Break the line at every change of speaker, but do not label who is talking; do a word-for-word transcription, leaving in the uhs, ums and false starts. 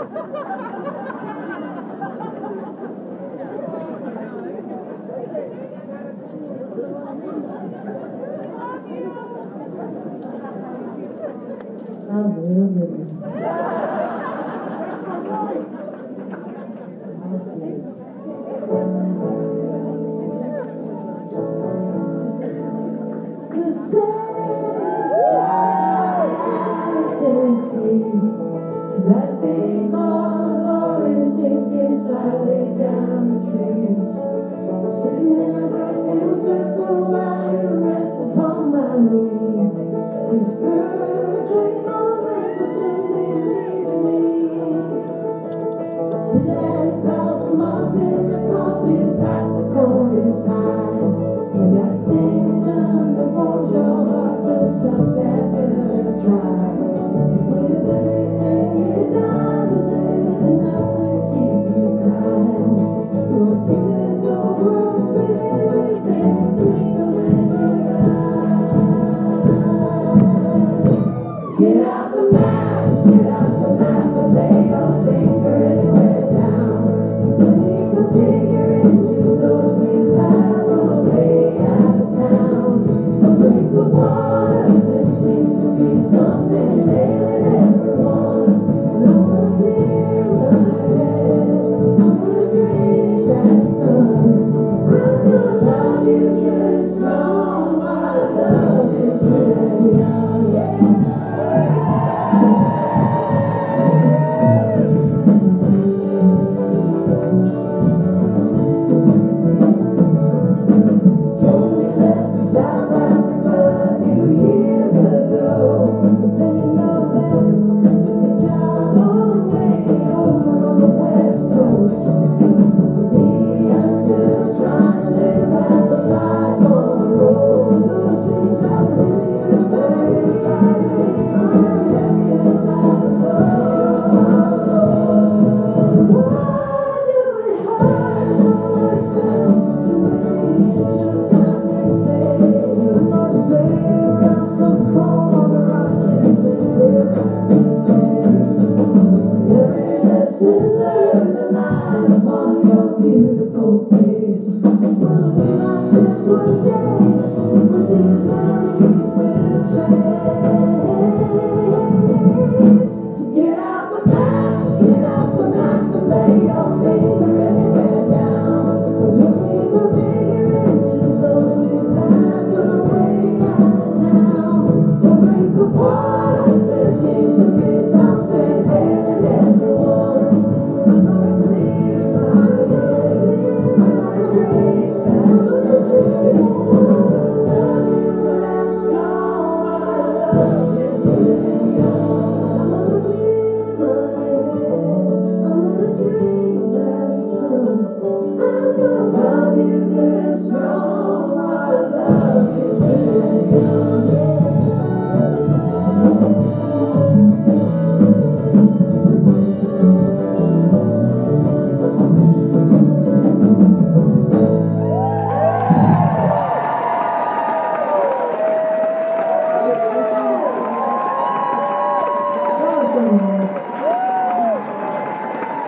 That was a real good one. That was good. The saddest sight eyes can see is that big ball of orange staircase I laid down the trees, sitting in a bright new circle while you rest upon my knee. This perfect moment will soon be leaving me. Cincinnati clouds from Boston, the coffee's hot, the cold is high. And that same sun that warms your heart, the stuff that never dry. With everything you done, is it enough to keep you crying? You'll give this whole world spin everything twinkle in your eye. Get out the map, get out the map, and lay your finger anywhere down. When you can figure into those big paths on the way out of town. Don't drink the water, there seems to be something ailing everyone. And I'm gonna clear my head, I'm gonna drink that sun. I'm gonna love you good strong, my love is really young, yeah. Joey left for South Africa a few years ago. Then you know that took a job all the way over on the West Coast. Me, I'm still trying to live half a life on the road. Though it seems I'm heavier, baby, I'm heavier by the load. Why do it hurt ourselves the way it should time and space? I say I'm so cold, I guess it's every days. Every lesson learned, a line upon your beautiful face. Will we not sit one day with these memories will trace? So get out the map, get out the map, and lay your finger everywhere down. 'Cause when we go figure into those big paths on the way out of town. Don't drink the water, there seems to be something ailing everyone. I'm gonna clear my head, I'm gonna drink that sun. The sun is out strong, my love is real.